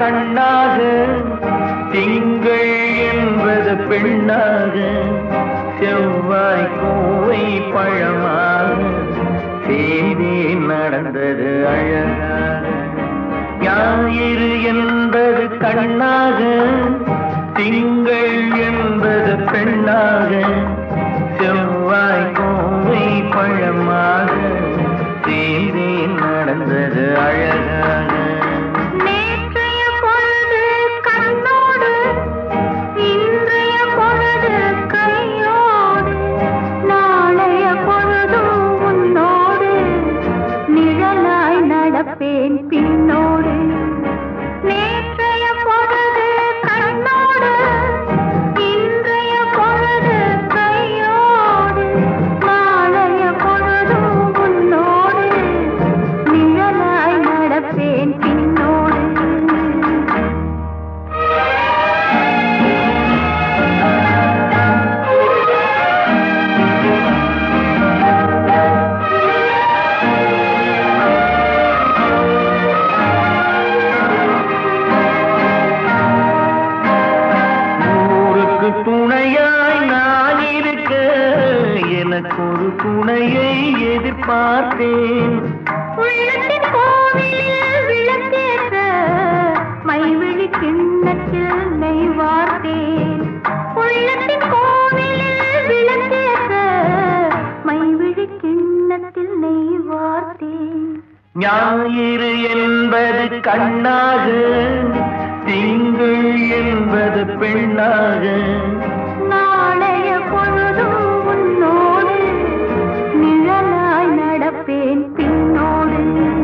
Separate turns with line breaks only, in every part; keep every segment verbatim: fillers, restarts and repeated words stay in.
கண்ணாக, திங்கள் என்பது பெண்ணாக, செவ்வாய் கோவை பழமாக சேர்ந்தே நடந்தது அழகாக. ஞாயிறு என்பது கண்ணாக, திங்கள் என்பது பெண்ணாக, செவ்வாய் கோவை பழமாக சேர்ந்தே நடந்தது அழகாக.
நேற்றைய பொழுது கண்ணோடு, இன்றைய பொழுது கையோடு, நாளைய பொழுதும் உன்னோடு, நிழலாய் நடப்பேன் பின்னோடு. நேற்றைய பொழுது கண்ணோடு, இன்றைய பொழுது கையோடு, நாளைய பொழுதும் உன்னோடு, நிழலாய் நடப்பேன் பின்னோடு.
ஊருக்கு துணையாய் நான் இருக்க, எனக்கு ஒரு துணையை எதிர்பார்த்தேன்.
உள்ளத்தின் கோவிலில் விளக்கேற்ற, மைவிழி கிண்ணத்தில் நெய் வார்த்தேன். உள்ளத்தின் கோவிலில் விளக்கேற்ற, மைவிழி கிண்ணத்தில் நெய் வார்த்தேன்.
ஞாயிறு என்பது கண்ணாக, திங்கள் என்பது பெண்ணாக,
நாளைய பொழுதும் உன்னோடு, நிழலாய் நடப்பேன் பின்னோடு.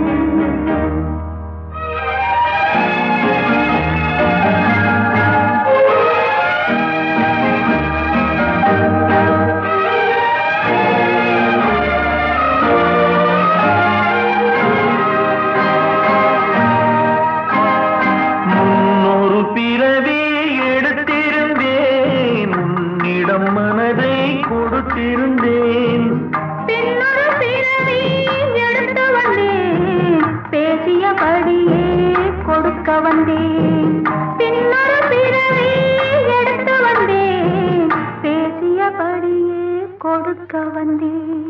முன்னொரு பிறவி எடுத்திருந்தேன், உன்னிடம் மனதை கொடுத்திருந்தேன்.
பின்னொரு பிறவி எடுத்து வந்தேன், பேசியபடியே கொடுக்க வந்தேன். பின்னொரு பிறவி எடுத்து வந்தேன், பேசியபடியே கொடுக்க வந்தேன்.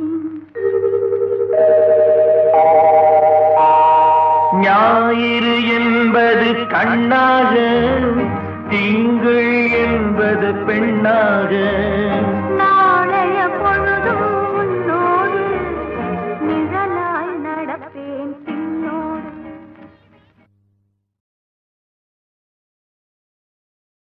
ஞாயிறு என்பது கண்ணாக, திங்கள் என்பது பெண்ணாக,